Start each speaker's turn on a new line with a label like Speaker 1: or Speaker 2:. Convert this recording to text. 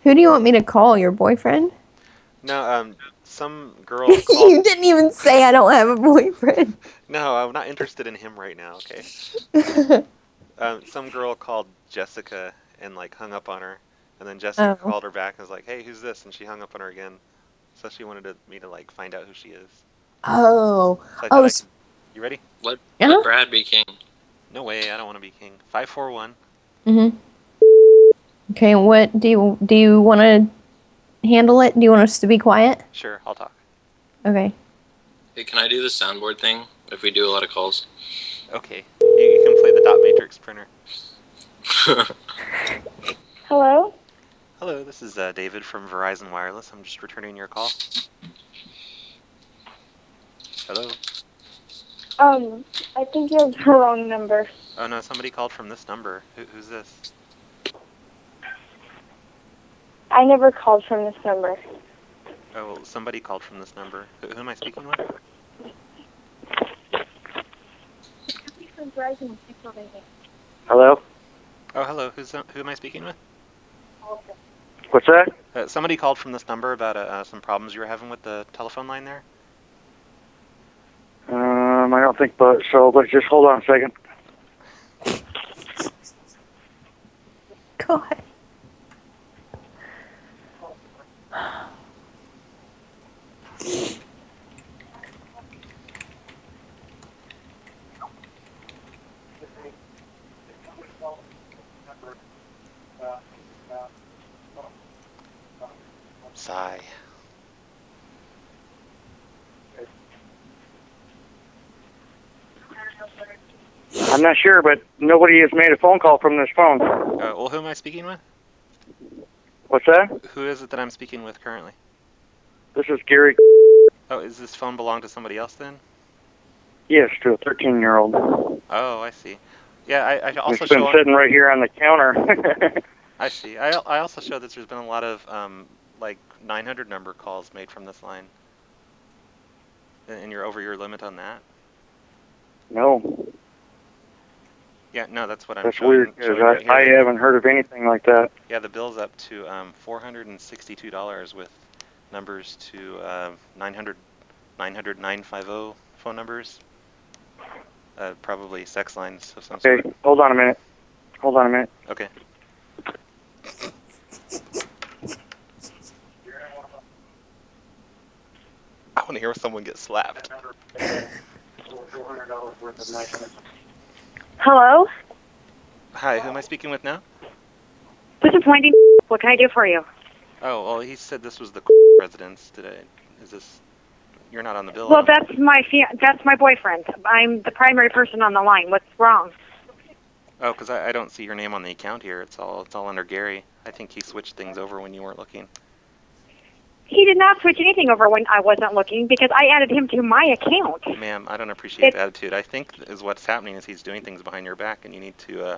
Speaker 1: Who do you want me to call? Your boyfriend?
Speaker 2: No, some girl called.
Speaker 1: You didn't even say I don't have a boyfriend.
Speaker 2: No, I'm not interested in him right now, okay? Some girl called Jessica and like hung up on her, and then Jessica
Speaker 1: Oh.
Speaker 2: called her back and was like, "Hey, who's this?" And she hung up on her again. So she wanted me to like find out who she is.
Speaker 1: Oh.
Speaker 2: So I thought
Speaker 1: Oh.
Speaker 2: I could. You ready?
Speaker 3: Let Brad be king.
Speaker 2: No way, I don't want to be king. 541.
Speaker 1: Mm-hmm. Okay. What do you want to handle it? Do you want us to be quiet?
Speaker 2: Sure, I'll talk.
Speaker 1: Okay.
Speaker 3: Hey, can I do the soundboard thing if we do a lot of calls?
Speaker 2: Okay, you can play the dot matrix printer.
Speaker 4: Hello?
Speaker 2: Hello, this is David from Verizon Wireless. I'm just returning your call. Hello?
Speaker 4: I think you have the wrong number.
Speaker 2: Oh no, somebody called from this number. Who's this?
Speaker 4: I never called from this number.
Speaker 2: Oh, well, somebody called from this number. Who am I speaking with?
Speaker 5: Hello?
Speaker 2: Oh, hello. Who am I speaking with?
Speaker 5: What's that?
Speaker 2: Somebody called from this number about some problems you were having with the telephone line there.
Speaker 5: I don't think so, but just hold on a second.
Speaker 1: God.
Speaker 2: Sigh.
Speaker 5: I'm not sure, but nobody has made a phone call from this phone.
Speaker 2: Well, who am I speaking with?
Speaker 5: What's that?
Speaker 2: Who is it that I'm speaking with currently?
Speaker 5: This is Gary.
Speaker 2: Oh, is this phone belong to somebody else then?
Speaker 5: Yes, to a 13-year-old.
Speaker 2: Oh, I see. Yeah, I also
Speaker 5: It's been
Speaker 2: show.
Speaker 5: sitting right here on the counter.
Speaker 2: I see. I also show that there's been a lot of like 900 number calls made from this line, and you're over your limit on that.
Speaker 5: No,
Speaker 2: Yeah, no, that's what I'm
Speaker 5: that's
Speaker 2: showing.
Speaker 5: weird, because
Speaker 2: Showing right here.
Speaker 5: I haven't heard of anything like that.
Speaker 2: Yeah, the bill's up to $462 with numbers to 900 950 phone numbers. Probably sex lines of some
Speaker 5: Okay,
Speaker 2: sort.
Speaker 5: hold on a minute. Hold on a minute.
Speaker 2: Okay. I want to hear someone get slapped.
Speaker 4: Hello?
Speaker 2: Hi, who am I speaking with now?
Speaker 4: Disappointing. What can I do for you?
Speaker 2: Oh, well, he said this was the residence today. Is this? You're not on the bill.
Speaker 4: Well, that's my boyfriend. I'm the primary person on the line. What's wrong?
Speaker 2: Oh, because I don't see your name on the account here. It's all under Gary. I think he switched things over when you weren't looking.
Speaker 4: He did not switch anything over when I wasn't looking because I added him to my account.
Speaker 2: Ma'am, I don't appreciate the attitude. I think is what's happening is he's doing things behind your back, and you need to